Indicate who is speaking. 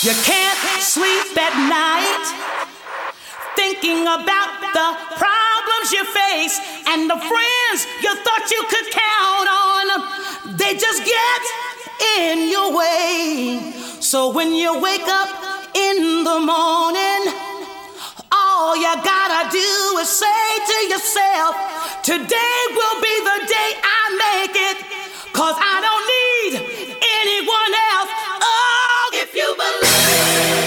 Speaker 1: You can't sleep at night thinking about the problems you face and the friends you thought you could count on. They just get in your way. So when you wake up in the morning, all you gotta do is say to yourself, today will be the day I make it, 'cause I don't need anyone else. Oh, if you believe